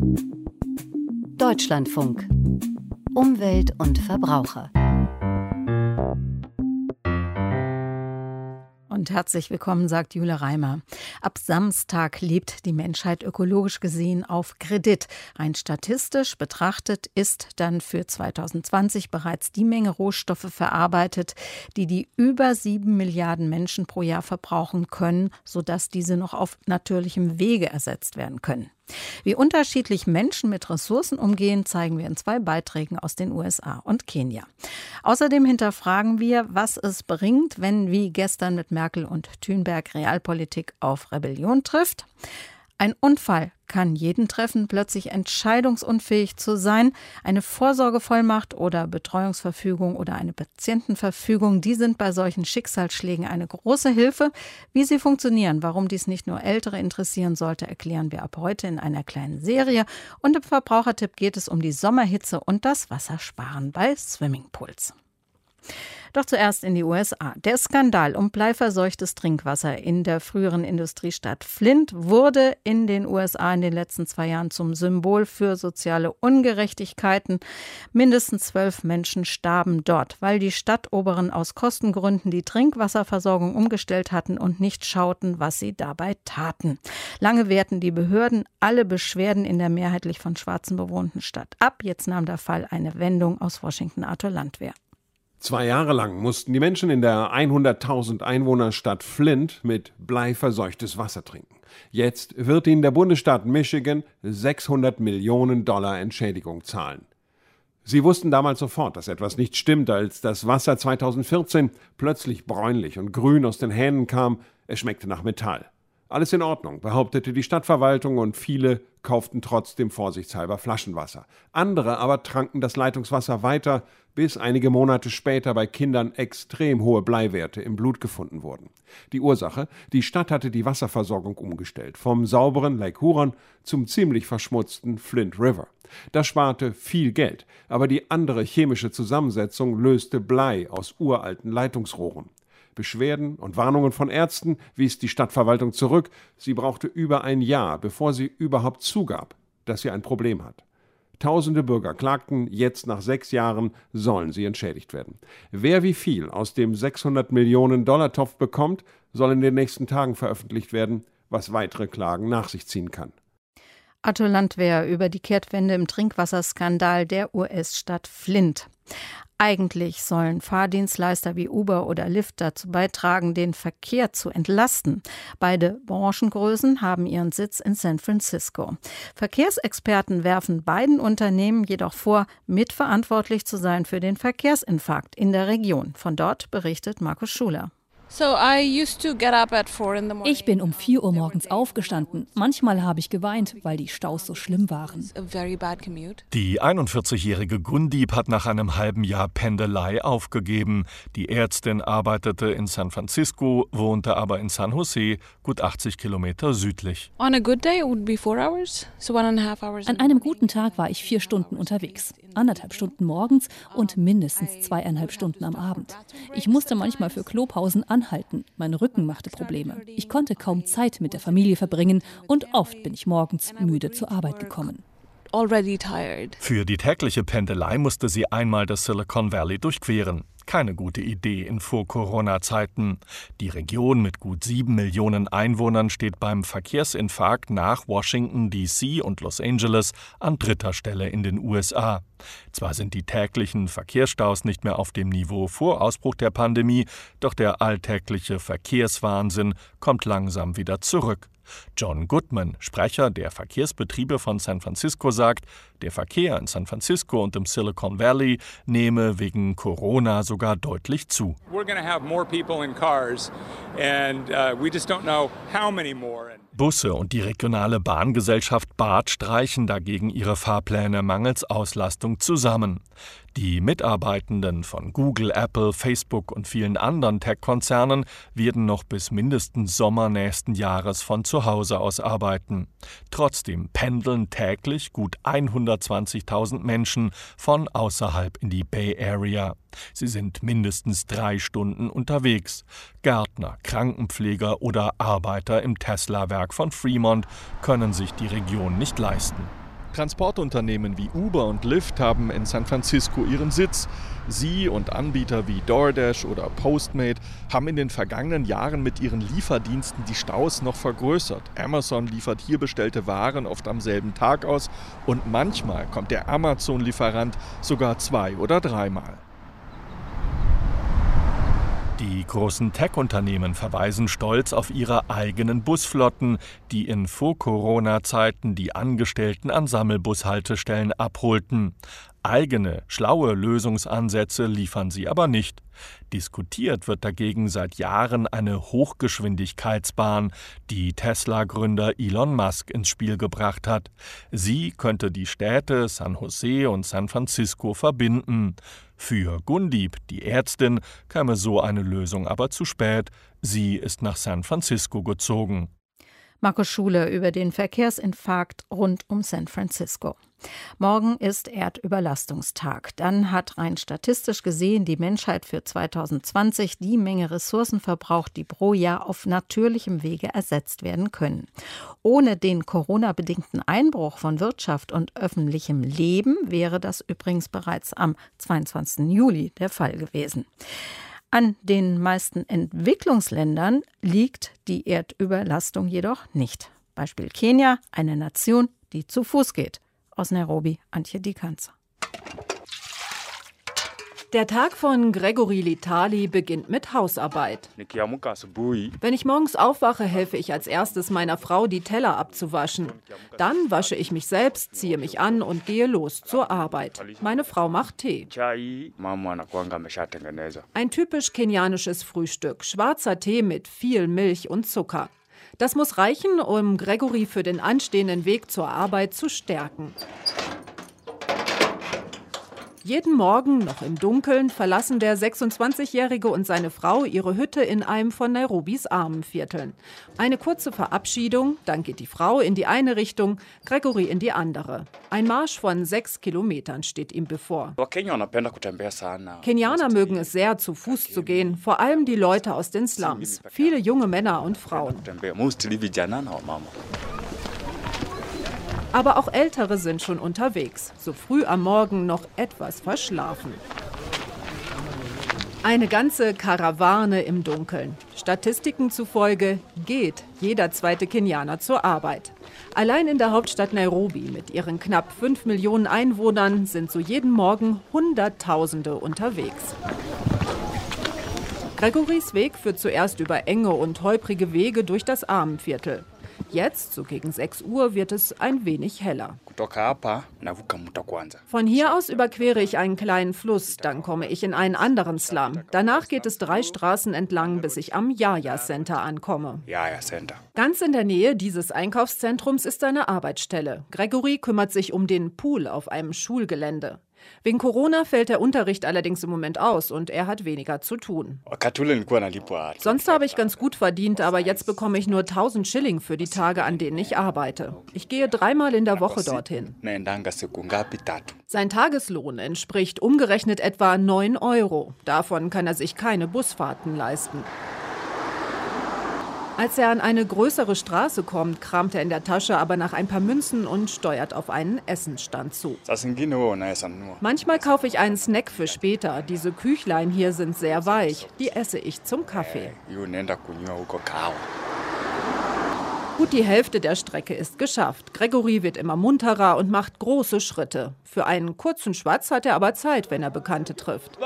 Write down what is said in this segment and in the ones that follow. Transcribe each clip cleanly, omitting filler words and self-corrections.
Deutschlandfunk. Umwelt und Verbraucher. Und herzlich willkommen, sagt Jule Reimer. Ab Samstag lebt die Menschheit ökologisch gesehen auf Kredit. Rein statistisch betrachtet ist dann für 2020 bereits die Menge Rohstoffe verarbeitet, die über 7 Milliarden Menschen pro Jahr verbrauchen können, sodass diese noch auf natürlichem Wege ersetzt werden können. Wie unterschiedlich Menschen mit Ressourcen umgehen, zeigen wir in 2 Beiträgen aus den USA und Kenia. Außerdem hinterfragen wir, was es bringt, wenn wie gestern mit Merkel und Thunberg Realpolitik auf Rebellion trifft. Ein Unfall kann jeden treffen, plötzlich entscheidungsunfähig zu sein. Eine Vorsorgevollmacht oder Betreuungsverfügung oder eine Patientenverfügung, die sind bei solchen Schicksalsschlägen eine große Hilfe. Wie sie funktionieren, warum dies nicht nur Ältere interessieren sollte, erklären wir ab heute in einer kleinen Serie. Und im Verbrauchertipp geht es um die Sommerhitze und das Wassersparen bei Swimmingpools. Doch zuerst in die USA. Der Skandal um bleiverseuchtes Trinkwasser in der früheren Industriestadt Flint wurde in den USA in den letzten 2 Jahren zum Symbol für soziale Ungerechtigkeiten. Mindestens 12 Menschen starben dort, weil die Stadtoberen aus Kostengründen die Trinkwasserversorgung umgestellt hatten und nicht schauten, was sie dabei taten. Lange wehrten die Behörden alle Beschwerden in der mehrheitlich von Schwarzen bewohnten Stadt ab. Jetzt nahm der Fall eine Wendung aus Washington. Arthur Landwehr. 2 Jahre lang mussten die Menschen in der 100.000 Einwohnerstadt Flint mit bleiverseuchtes Wasser trinken. Jetzt wird ihnen der Bundesstaat Michigan $600 Millionen Entschädigung zahlen. Sie wussten damals sofort, dass etwas nicht stimmt, als das Wasser 2014 plötzlich bräunlich und grün aus den Hähnen kam. Es schmeckte nach Metall. Alles in Ordnung, behauptete die Stadtverwaltung, und viele kauften trotzdem vorsichtshalber Flaschenwasser. Andere aber tranken das Leitungswasser weiter, bis einige Monate später bei Kindern extrem hohe Bleiwerte im Blut gefunden wurden. Die Ursache? Die Stadt hatte die Wasserversorgung umgestellt, vom sauberen Lake Huron zum ziemlich verschmutzten Flint River. Das sparte viel Geld, aber die andere chemische Zusammensetzung löste Blei aus uralten Leitungsrohren. Beschwerden und Warnungen von Ärzten wies die Stadtverwaltung zurück. Sie brauchte über ein Jahr, bevor sie überhaupt zugab, dass sie ein Problem hat. Tausende Bürger klagten, jetzt nach 6 Jahren sollen sie entschädigt werden. Wer wie viel aus dem $600 Millionen Topf bekommt, soll in den nächsten Tagen veröffentlicht werden, was weitere Klagen nach sich ziehen kann. Arthur Landwehr über die Kehrtwende im Trinkwasserskandal der US-Stadt Flint. Eigentlich sollen Fahrdienstleister wie Uber oder Lyft dazu beitragen, den Verkehr zu entlasten. Beide Branchengrößen haben ihren Sitz in San Francisco. Verkehrsexperten werfen beiden Unternehmen jedoch vor, mitverantwortlich zu sein für den Verkehrsinfarkt in der Region. Von dort berichtet Markus Schuler. Ich bin um 4 Uhr morgens aufgestanden. Manchmal habe ich geweint, weil die Staus so schlimm waren. Die 41-jährige Gundib hat nach einem halben Jahr Pendelei aufgegeben. Die Ärztin arbeitete in San Francisco, wohnte aber in San Jose, gut 80 Kilometer südlich. An einem guten Tag war ich 4 Stunden unterwegs. 1,5 Stunden morgens und mindestens 2,5 Stunden am Abend. Ich musste manchmal für Klopausen anhalten. Mein Rücken machte Probleme. Ich konnte kaum Zeit mit der Familie verbringen und oft bin ich morgens müde zur Arbeit gekommen. Für die tägliche Pendelei musste sie einmal das Silicon Valley durchqueren. Keine gute Idee in Vor-Corona-Zeiten. Die Region mit gut 7 Millionen Einwohnern steht beim Verkehrsinfarkt nach Washington, D.C. und Los Angeles an 3. Stelle in den USA. Zwar sind die täglichen Verkehrsstaus nicht mehr auf dem Niveau vor Ausbruch der Pandemie, doch der alltägliche Verkehrswahnsinn kommt langsam wieder zurück. John Goodman, Sprecher der Verkehrsbetriebe von San Francisco, sagt, der Verkehr in San Francisco und im Silicon Valley nehme wegen Corona sogar deutlich zu. Busse und die regionale Bahngesellschaft BART streichen dagegen ihre Fahrpläne mangels Auslastung zusammen. Die Mitarbeitenden von Google, Apple, Facebook und vielen anderen Tech-Konzernen werden noch bis mindestens Sommer nächsten Jahres von zu Hause aus arbeiten. Trotzdem pendeln täglich gut 120.000 Menschen von außerhalb in die Bay Area. Sie sind mindestens 3 Stunden unterwegs. Gärtner, Krankenpfleger oder Arbeiter im Tesla-Werk von Fremont können sich die Region nicht leisten. Transportunternehmen wie Uber und Lyft haben in San Francisco ihren Sitz. Sie und Anbieter wie DoorDash oder Postmate haben in den vergangenen Jahren mit ihren Lieferdiensten die Staus noch vergrößert. Amazon liefert hier bestellte Waren oft am selben Tag aus und manchmal kommt der Amazon-Lieferant sogar 2- oder 3-mal. Die großen Tech-Unternehmen verweisen stolz auf ihre eigenen Busflotten, die in Vor-Corona-Zeiten die Angestellten an Sammelbushaltestellen abholten. Eigene, schlaue Lösungsansätze liefern sie aber nicht. Diskutiert wird dagegen seit Jahren eine Hochgeschwindigkeitsbahn, die Tesla-Gründer Elon Musk ins Spiel gebracht hat. Sie könnte die Städte San Jose und San Francisco verbinden. Für Gundib, die Ärztin, käme so eine Lösung aber zu spät. Sie ist nach San Francisco gezogen. Markus Schule über den Verkehrsinfarkt rund um San Francisco. Morgen ist Erdüberlastungstag. Dann hat rein statistisch gesehen die Menschheit für 2020 die Menge Ressourcen verbraucht, die pro Jahr auf natürlichem Wege ersetzt werden können. Ohne den Corona-bedingten Einbruch von Wirtschaft und öffentlichem Leben wäre das übrigens bereits am 22. Juli der Fall gewesen. An den meisten Entwicklungsländern liegt die Erdüberlastung jedoch nicht. Beispiel Kenia, eine Nation, die zu Fuß geht. Aus Nairobi, Antje Diekanz. Der Tag von Gregory Litali beginnt mit Hausarbeit. Wenn ich morgens aufwache, helfe ich als erstes meiner Frau, die Teller abzuwaschen. Dann wasche ich mich selbst, ziehe mich an und gehe los zur Arbeit. Meine Frau macht Tee. Ein typisch kenianisches Frühstück, schwarzer Tee mit viel Milch und Zucker. Das muss reichen, um Gregory für den anstehenden Weg zur Arbeit zu stärken. Jeden Morgen, noch im Dunkeln, verlassen der 26-Jährige und seine Frau ihre Hütte in einem von Nairobis Armenvierteln. Eine kurze Verabschiedung, dann geht die Frau in die eine Richtung, Gregory in die andere. Ein Marsch von 6 Kilometern steht ihm bevor. Kenianer mögen es sehr, zu Fuß zu gehen, vor allem die Leute aus den Slums, viele junge Männer und Frauen. Aber auch Ältere sind schon unterwegs, so früh am Morgen noch etwas verschlafen. Eine ganze Karawane im Dunkeln. Statistiken zufolge geht jeder zweite Kenianer zur Arbeit. Allein in der Hauptstadt Nairobi mit ihren knapp 5 Millionen Einwohnern sind so jeden Morgen Hunderttausende unterwegs. Gregorys Weg führt zuerst über enge und holprige Wege durch das Armenviertel. Jetzt, so gegen 6 Uhr, wird es ein wenig heller. Von hier aus überquere ich einen kleinen Fluss, dann komme ich in einen anderen Slum. Danach geht es 3 Straßen entlang, bis ich am Yaya Center ankomme. Ganz in der Nähe dieses Einkaufszentrums ist seine Arbeitsstelle. Gregory kümmert sich um den Pool auf einem Schulgelände. Wegen Corona fällt der Unterricht allerdings im Moment aus und er hat weniger zu tun. Sonst habe ich ganz gut verdient, aber jetzt bekomme ich nur 1000 Schilling für die Tage, an denen ich arbeite. Ich gehe 3-mal in der Woche dorthin. Sein Tageslohn entspricht umgerechnet etwa 9 Euro. Davon kann er sich keine Busfahrten leisten. Als er an eine größere Straße kommt, kramt er in der Tasche aber nach ein paar Münzen und steuert auf einen Essensstand zu. Manchmal kaufe ich einen Snack für später. Diese Küchlein hier sind sehr weich. Die esse ich zum Kaffee. Gut die Hälfte der Strecke ist geschafft. Gregory wird immer munterer und macht große Schritte. Für einen kurzen Schwatz hat er aber Zeit, wenn er Bekannte trifft.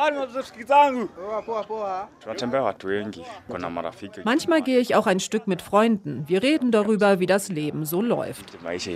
Manchmal gehe ich auch ein Stück mit Freunden. Wir reden darüber, wie das Leben so läuft.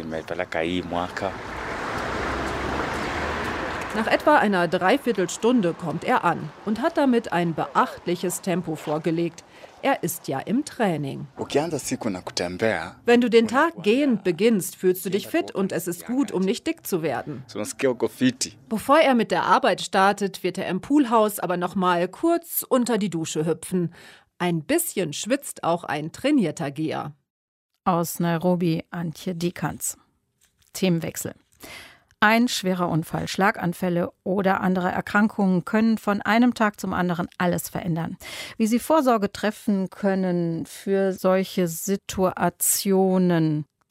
Nach etwa einer Dreiviertelstunde kommt er an und hat damit ein beachtliches Tempo vorgelegt. Er ist ja im Training. Wenn du den Tag gehend beginnst, fühlst du dich fit und es ist gut, um nicht dick zu werden. Bevor er mit der Arbeit startet, wird er im Poolhaus aber noch mal kurz unter die Dusche hüpfen. Ein bisschen schwitzt auch ein trainierter Geher. Aus Nairobi, Antje Diekanz. Themenwechsel. Ein schwerer Unfall, Schlaganfälle oder andere Erkrankungen können von einem Tag zum anderen alles verändern. Wie Sie Vorsorge treffen können für solche Situationen,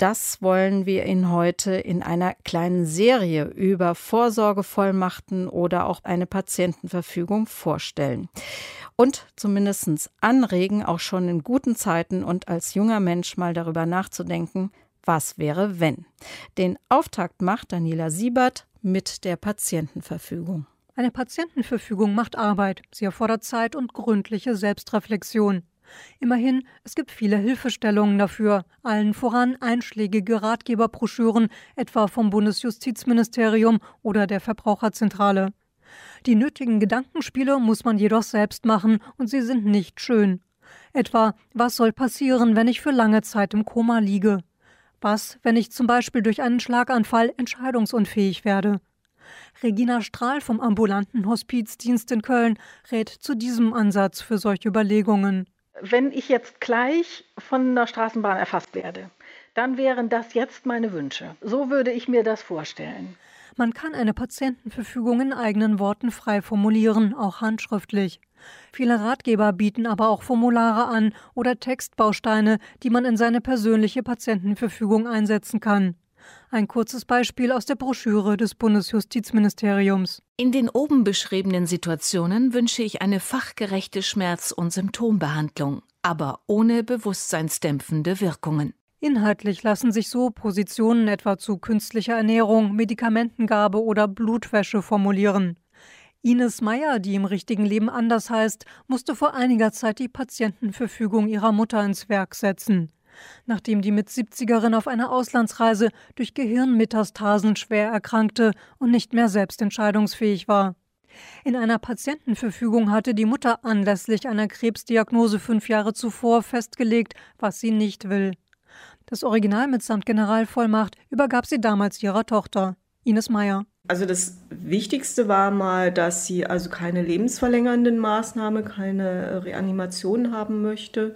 das wollen wir Ihnen heute in einer kleinen Serie über Vorsorgevollmachten oder auch eine Patientenverfügung vorstellen. Und zumindest anregen, auch schon in guten Zeiten und als junger Mensch mal darüber nachzudenken, was wäre, wenn. Den Auftakt macht Daniela Siebert mit der Patientenverfügung. Eine Patientenverfügung macht Arbeit. Sie erfordert Zeit und gründliche Selbstreflexion. Immerhin, es gibt viele Hilfestellungen dafür, allen voran einschlägige Ratgeberbroschüren, etwa vom Bundesjustizministerium oder der Verbraucherzentrale. Die nötigen Gedankenspiele muss man jedoch selbst machen und sie sind nicht schön. Etwa, was soll passieren, wenn ich für lange Zeit im Koma liege? Was, wenn ich zum Beispiel durch einen Schlaganfall entscheidungsunfähig werde? Regina Strahl vom ambulanten Hospizdienst in Köln rät zu diesem Ansatz für solche Überlegungen. Wenn ich jetzt gleich von der Straßenbahn erfasst werde, dann wären das jetzt meine Wünsche. So würde ich mir das vorstellen. Man kann eine Patientenverfügung in eigenen Worten frei formulieren, auch handschriftlich. Viele Ratgeber bieten aber auch Formulare an oder Textbausteine, die man in seine persönliche Patientenverfügung einsetzen kann. Ein kurzes Beispiel aus der Broschüre des Bundesjustizministeriums. In den oben beschriebenen Situationen wünsche ich eine fachgerechte Schmerz- und Symptombehandlung, aber ohne bewusstseinsdämpfende Wirkungen. Inhaltlich lassen sich so Positionen etwa zu künstlicher Ernährung, Medikamentengabe oder Blutwäsche formulieren. Ines Meyer, die im richtigen Leben anders heißt, musste vor einiger Zeit die Patientenverfügung ihrer Mutter ins Werk setzen. Nachdem die Mit-70erin auf einer Auslandsreise durch Gehirnmetastasen schwer erkrankte und nicht mehr selbst entscheidungsfähig war. In einer Patientenverfügung hatte die Mutter anlässlich einer Krebsdiagnose 5 Jahre zuvor festgelegt, was sie nicht will. Das Original mitsamt Generalvollmacht übergab sie damals ihrer Tochter, Ines Meyer. Also das Wichtigste war mal, dass sie also keine lebensverlängernden Maßnahmen, keine Reanimation haben möchte.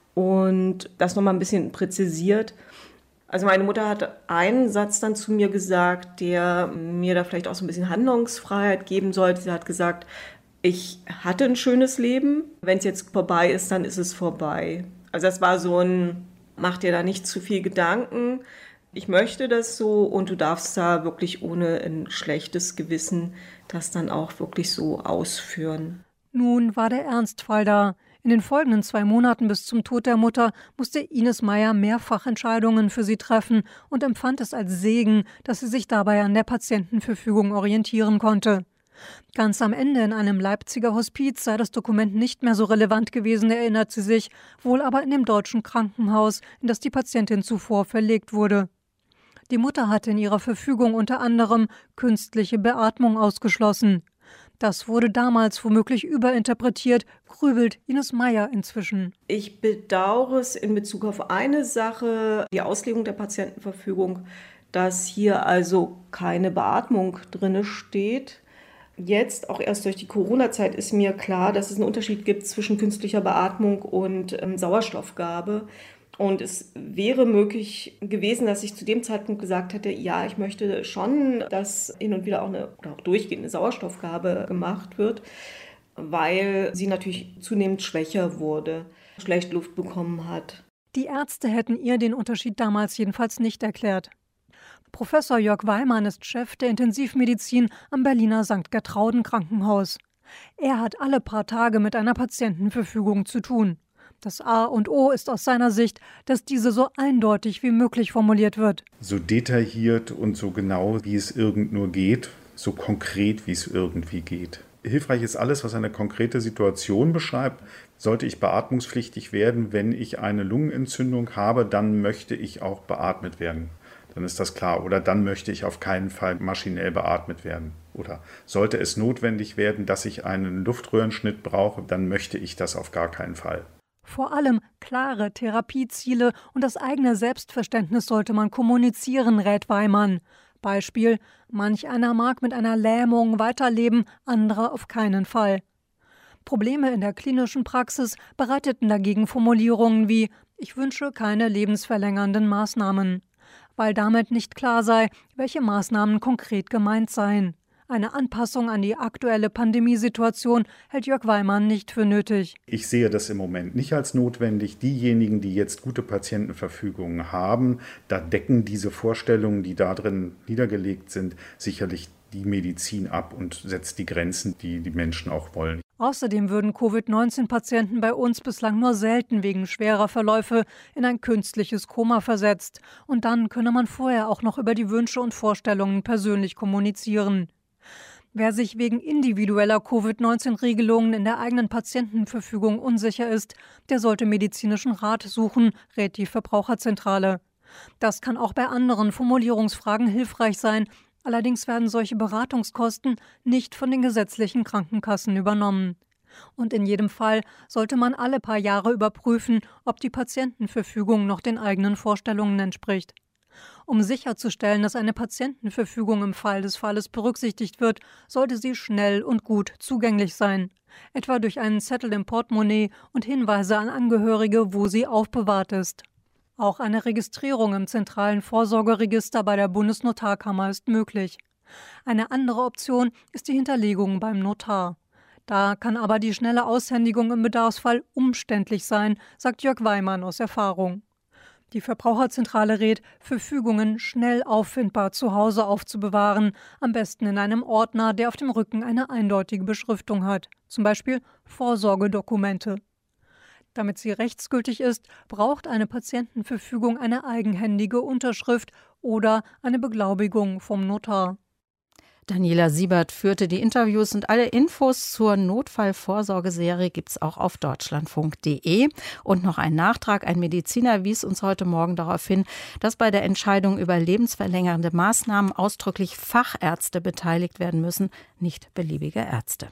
Und das nochmal ein bisschen präzisiert. Also meine Mutter hat einen Satz dann zu mir gesagt, der mir da vielleicht auch so ein bisschen Handlungsfreiheit geben sollte. Sie hat gesagt, ich hatte ein schönes Leben. Wenn es jetzt vorbei ist, dann ist es vorbei. Also das war so ein, mach dir da nicht zu viel Gedanken. Ich möchte das so und du darfst da wirklich ohne ein schlechtes Gewissen das dann auch wirklich so ausführen. Nun war der Ernstfall da. In den folgenden 2 Monaten bis zum Tod der Mutter musste Ines Meyer mehrfach Entscheidungen für sie treffen und empfand es als Segen, dass sie sich dabei an der Patientenverfügung orientieren konnte. Ganz am Ende in einem Leipziger Hospiz sei das Dokument nicht mehr so relevant gewesen, erinnert sie sich, wohl aber in dem deutschen Krankenhaus, in das die Patientin zuvor verlegt wurde. Die Mutter hatte in ihrer Verfügung unter anderem künstliche Beatmung ausgeschlossen. Das wurde damals womöglich überinterpretiert, grübelt Ines Meyer inzwischen. Ich bedauere es in Bezug auf eine Sache, die Auslegung der Patientenverfügung, dass hier also keine Beatmung drin steht. Jetzt, auch erst durch die Corona-Zeit, ist mir klar, dass es einen Unterschied gibt zwischen künstlicher Beatmung und Sauerstoffgabe. Und es wäre möglich gewesen, dass ich zu dem Zeitpunkt gesagt hätte, ja, ich möchte schon, dass hin und wieder auch auch durchgehend eine Sauerstoffgabe gemacht wird, weil sie natürlich zunehmend schwächer wurde, schlecht Luft bekommen hat. Die Ärzte hätten ihr den Unterschied damals jedenfalls nicht erklärt. Professor Jörg Weimann ist Chef der Intensivmedizin am Berliner St. Gertrauden Krankenhaus. Er hat alle paar Tage mit einer Patientenverfügung zu tun. Das A und O ist aus seiner Sicht, dass diese so eindeutig wie möglich formuliert wird. So detailliert und so genau, wie es irgend nur geht, so konkret, wie es irgendwie geht. Hilfreich ist alles, was eine konkrete Situation beschreibt. Sollte ich beatmungspflichtig werden, wenn ich eine Lungenentzündung habe, dann möchte ich auch beatmet werden. Dann ist das klar. Oder dann möchte ich auf keinen Fall maschinell beatmet werden. Oder sollte es notwendig werden, dass ich einen Luftröhrenschnitt brauche, dann möchte ich das auf gar keinen Fall. Vor allem klare Therapieziele und das eigene Selbstverständnis sollte man kommunizieren, rät Weimann. Beispiel: Manch einer mag mit einer Lähmung weiterleben, andere auf keinen Fall. Probleme in der klinischen Praxis bereiteten dagegen Formulierungen wie: Ich wünsche keine lebensverlängernden Maßnahmen, weil damit nicht klar sei, welche Maßnahmen konkret gemeint seien. Eine Anpassung an die aktuelle Pandemiesituation hält Jörg Weimann nicht für nötig. Ich sehe das im Moment nicht als notwendig. Diejenigen, die jetzt gute Patientenverfügungen haben, da decken diese Vorstellungen, die da drin niedergelegt sind, sicherlich die Medizin ab und setzt die Grenzen, die die Menschen auch wollen. Außerdem würden Covid-19-Patienten bei uns bislang nur selten wegen schwerer Verläufe in ein künstliches Koma versetzt. Und dann könne man vorher auch noch über die Wünsche und Vorstellungen persönlich kommunizieren. Wer sich wegen individueller Covid-19-Regelungen in der eigenen Patientenverfügung unsicher ist, der sollte medizinischen Rat suchen, rät die Verbraucherzentrale. Das kann auch bei anderen Formulierungsfragen hilfreich sein. Allerdings werden solche Beratungskosten nicht von den gesetzlichen Krankenkassen übernommen. Und in jedem Fall sollte man alle paar Jahre überprüfen, ob die Patientenverfügung noch den eigenen Vorstellungen entspricht. Um sicherzustellen, dass eine Patientenverfügung im Fall des Falles berücksichtigt wird, sollte sie schnell und gut zugänglich sein. Etwa durch einen Zettel im Portemonnaie und Hinweise an Angehörige, wo sie aufbewahrt ist. Auch eine Registrierung im zentralen Vorsorgeregister bei der Bundesnotarkammer ist möglich. Eine andere Option ist die Hinterlegung beim Notar. Da kann aber die schnelle Aushändigung im Bedarfsfall umständlich sein, sagt Jörg Weimann aus Erfahrung. Die Verbraucherzentrale rät, Verfügungen schnell auffindbar zu Hause aufzubewahren, am besten in einem Ordner, der auf dem Rücken eine eindeutige Beschriftung hat, zum Beispiel Vorsorgedokumente. Damit sie rechtsgültig ist, braucht eine Patientenverfügung eine eigenhändige Unterschrift oder eine Beglaubigung vom Notar. Daniela Siebert führte die Interviews und alle Infos zur Notfallvorsorgeserie gibt es auch auf deutschlandfunk.de. Und noch ein Nachtrag, ein Mediziner wies uns heute Morgen darauf hin, dass bei der Entscheidung über lebensverlängernde Maßnahmen ausdrücklich Fachärzte beteiligt werden müssen, nicht beliebige Ärzte.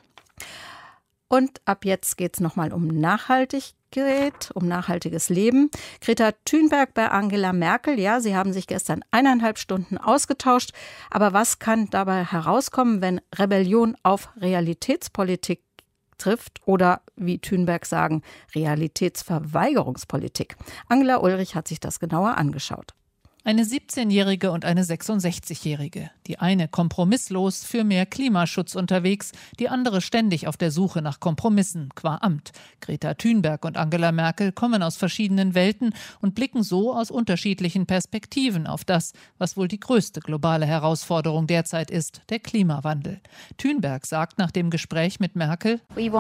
Und ab jetzt geht es nochmal um Nachhaltigkeit, um nachhaltiges Leben. Greta Thunberg bei Angela Merkel, ja, sie haben sich gestern 1,5 Stunden ausgetauscht. Aber was kann dabei herauskommen, wenn Rebellion auf Realitätspolitik trifft oder, wie Thunberg sagen, Realitätsverweigerungspolitik? Angela Ulrich hat sich das genauer angeschaut. Eine 17-Jährige und eine 66-Jährige. Die eine kompromisslos für mehr Klimaschutz unterwegs, die andere ständig auf der Suche nach Kompromissen qua Amt. Greta Thunberg und Angela Merkel kommen aus verschiedenen Welten und blicken so aus unterschiedlichen Perspektiven auf das, was wohl die größte globale Herausforderung derzeit ist, der Klimawandel. Thunberg sagt nach dem Gespräch mit Merkel: Wir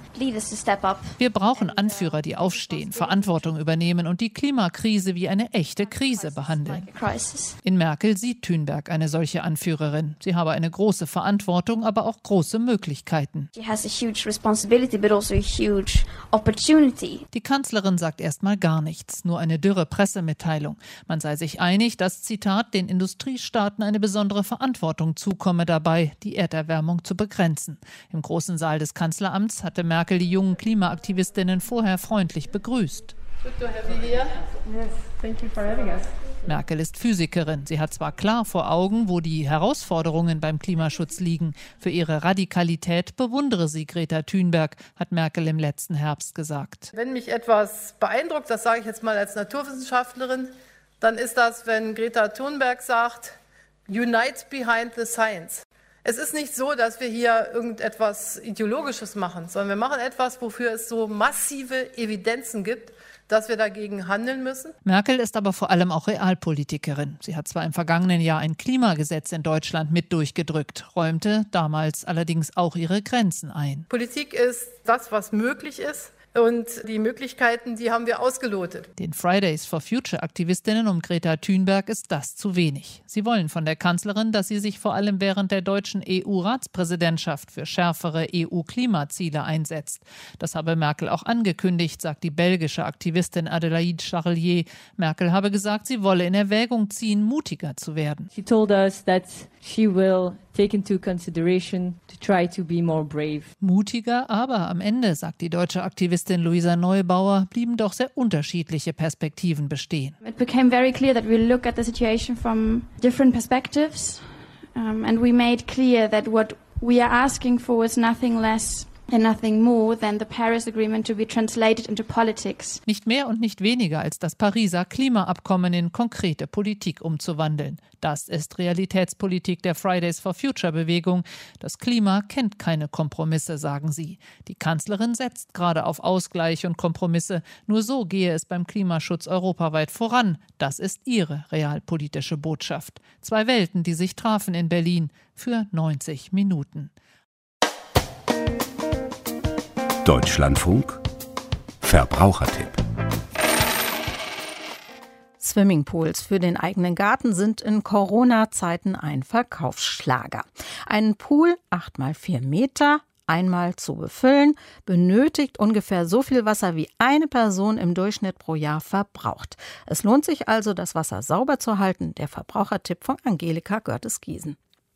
brauchen Anführer, die aufstehen, Verantwortung übernehmen und die Klimakrise wie eine echte Krise behandeln. In Merkel sieht Thunberg eine solche Anführerin. Sie habe eine große Verantwortung, aber auch große Möglichkeiten. Die Kanzlerin sagt erstmal gar nichts, nur eine dürre Pressemitteilung. Man sei sich einig, dass, Zitat, den Industriestaaten eine besondere Verantwortung zukomme dabei, die Erderwärmung zu begrenzen. Im großen Saal des Kanzleramts hatte Merkel die jungen Klimaaktivistinnen vorher freundlich begrüßt. Good to have you here. Yes, thank you for having us. Merkel ist Physikerin. Sie hat zwar klar vor Augen, wo die Herausforderungen beim Klimaschutz liegen. Für ihre Radikalität bewundere sie Greta Thunberg, hat Merkel im letzten Herbst gesagt. Wenn mich etwas beeindruckt, das sage ich jetzt mal als Naturwissenschaftlerin, dann ist das, wenn Greta Thunberg sagt, Unite behind the science. Es ist nicht so, dass wir hier irgendetwas Ideologisches machen, sondern wir machen etwas, wofür es so massive Evidenzen gibt, dass wir dagegen handeln müssen. Merkel ist aber vor allem auch Realpolitikerin. Sie hat zwar im vergangenen Jahr ein Klimagesetz in Deutschland mit durchgedrückt, räumte damals allerdings auch ihre Grenzen ein. Politik ist das, was möglich ist. Und die Möglichkeiten, die haben wir ausgelotet. Den Fridays for Future Aktivistinnen um Greta Thunberg ist das zu wenig. Sie wollen von der Kanzlerin, dass sie sich vor allem während der deutschen EU-Ratspräsidentschaft für schärfere EU-Klimaziele einsetzt. Das habe Merkel auch angekündigt, sagt die belgische Aktivistin Adelaide Charlier. Merkel habe gesagt, sie wolle in Erwägung ziehen, mutiger zu werden. She told us that she will take into consideration to try to be more brave. Mutiger, aber am Ende, sagt die deutsche Aktivistin Luisa Neubauer, blieben doch sehr unterschiedliche Perspektiven bestehen. It became very clear that we look at the situation from different perspectives, and we made clear that what we are asking for is nothing less nothing more than the Paris Agreement to be translated into politics. Nicht mehr und nicht weniger als das Pariser Klimaabkommen in konkrete Politik umzuwandeln. Das ist Realitätspolitik der Fridays for Future Bewegung. Das Klima kennt keine Kompromisse, sagen sie. Die Kanzlerin setzt gerade auf Ausgleich und Kompromisse. Nur so gehe es beim Klimaschutz europaweit voran. Das ist ihre realpolitische Botschaft. 2 Welten, die sich trafen in Berlin für 90 Minuten. Deutschlandfunk Verbrauchertipp. Swimmingpools für den eigenen Garten sind in Corona-Zeiten ein Verkaufsschlager. Ein Pool, 8 mal 4 Meter, einmal zu befüllen, benötigt ungefähr so viel Wasser, wie eine Person im Durchschnitt pro Jahr verbraucht. Es lohnt sich also, das Wasser sauber zu halten. Der Verbrauchertipp von Angelika Görtes-Giesen.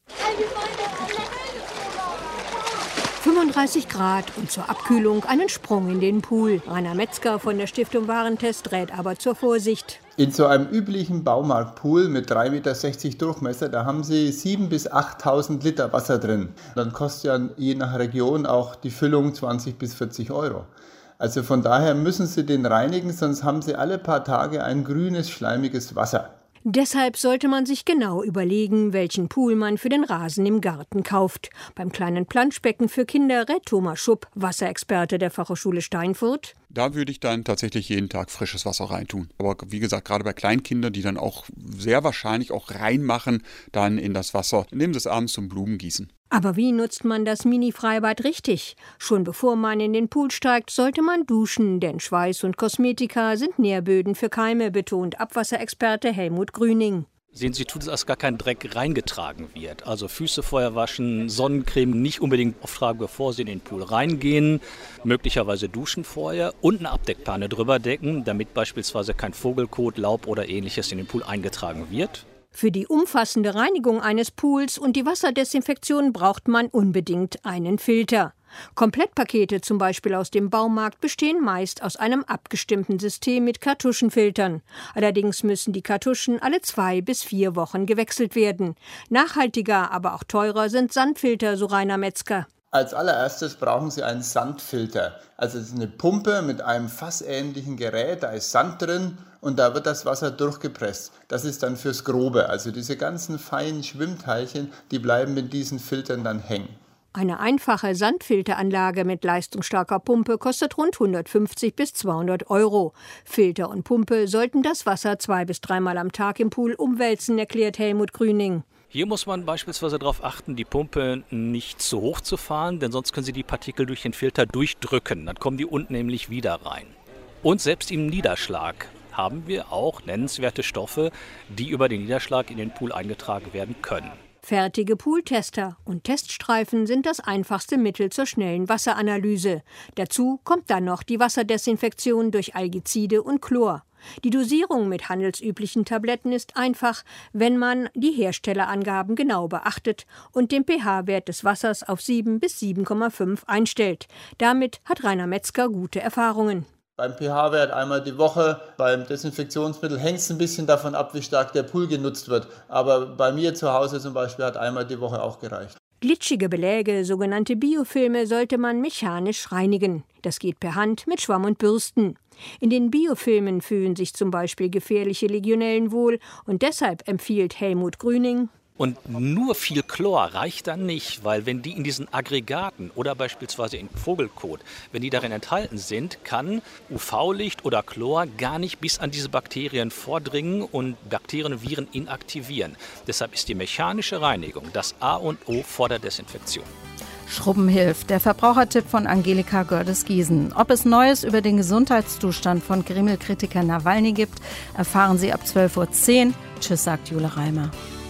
35 Grad und zur Abkühlung einen Sprung in den Pool. Rainer Metzger von der Stiftung Warentest rät aber zur Vorsicht. In so einem üblichen Baumarktpool mit 3,60 Meter Durchmesser, da haben Sie 7.000 bis 8.000 Liter Wasser drin. Dann kostet ja je nach Region auch die Füllung 20 bis 40 Euro. Also von daher müssen Sie den reinigen, sonst haben Sie alle paar Tage ein grünes, schleimiges Wasser. Deshalb sollte man sich genau überlegen, welchen Pool man für den Rasen im Garten kauft. Beim kleinen Planschbecken für Kinder rät Thomas Schupp, Wasserexperte der Fachhochschule Steinfurt. Da würde ich dann tatsächlich jeden Tag frisches Wasser reintun. Aber wie gesagt, gerade bei Kleinkindern, die dann auch sehr wahrscheinlich auch reinmachen, dann in das Wasser, nehmen Sie es abends zum Blumengießen. Aber wie nutzt man das Mini-Freibad richtig? Schon bevor man in den Pool steigt, sollte man duschen, denn Schweiß und Kosmetika sind Nährböden für Keime, betont Abwasserexperte Helmut Grüning. Sehen Sie zu, dass gar kein Dreck reingetragen wird. Also Füße vorher waschen, Sonnencreme nicht unbedingt auftragen, bevor Sie in den Pool reingehen. Möglicherweise duschen vorher und eine Abdeckpanne drüber decken, damit beispielsweise kein Vogelkot, Laub oder ähnliches in den Pool eingetragen wird. Für die umfassende Reinigung eines Pools und die Wasserdesinfektion braucht man unbedingt einen Filter. Komplettpakete, zum Beispiel aus dem Baumarkt, bestehen meist aus einem abgestimmten System mit Kartuschenfiltern. Allerdings müssen die Kartuschen alle 2 bis 4 Wochen gewechselt werden. Nachhaltiger, aber auch teurer sind Sandfilter, so Rainer Metzger. Als allererstes brauchen Sie einen Sandfilter. Also es ist eine Pumpe mit einem fassähnlichen Gerät, da ist Sand drin und da wird das Wasser durchgepresst. Das ist dann fürs Grobe. Also diese ganzen feinen Schwimmteilchen, die bleiben mit diesen Filtern dann hängen. Eine einfache Sandfilteranlage mit leistungsstarker Pumpe kostet rund 150 bis 200 Euro. Filter und Pumpe sollten das Wasser 2 bis 3 Mal am Tag im Pool umwälzen, erklärt Helmut Grüning. Hier muss man beispielsweise darauf achten, die Pumpe nicht zu hoch zu fahren, denn sonst können Sie die Partikel durch den Filter durchdrücken. Dann kommen die unten nämlich wieder rein. Und selbst im Niederschlag haben wir auch nennenswerte Stoffe, die über den Niederschlag in den Pool eingetragen werden können. Fertige Pooltester und Teststreifen sind das einfachste Mittel zur schnellen Wasseranalyse. Dazu kommt dann noch die Wasserdesinfektion durch Algizide und Chlor. Die Dosierung mit handelsüblichen Tabletten ist einfach, wenn man die Herstellerangaben genau beachtet und den pH-Wert des Wassers auf 7 bis 7,5 einstellt. Damit hat Rainer Metzger gute Erfahrungen. Beim pH-Wert einmal die Woche, beim Desinfektionsmittel hängt es ein bisschen davon ab, wie stark der Pool genutzt wird. Aber bei mir zu Hause zum Beispiel hat einmal die Woche auch gereicht. Glitschige Beläge, sogenannte Biofilme, sollte man mechanisch reinigen. Das geht per Hand mit Schwamm und Bürsten. In den Biofilmen fühlen sich zum Beispiel gefährliche Legionellen wohl und deshalb empfiehlt Helmut Grüning: Und nur viel Chlor reicht dann nicht, weil wenn die in diesen Aggregaten oder beispielsweise in Vogelkot, wenn die darin enthalten sind, kann UV-Licht oder Chlor gar nicht bis an diese Bakterien vordringen und Bakterien und Viren inaktivieren. Deshalb ist die mechanische Reinigung das A und O vor der Desinfektion. Schrubben hilft, der Verbrauchertipp von Angelika Görtes-Giesen. Ob es Neues über den Gesundheitszustand von Kreml-Kritiker Nawalny gibt, erfahren Sie ab 12:10 Uhr. Tschüss, sagt Jule Reimer.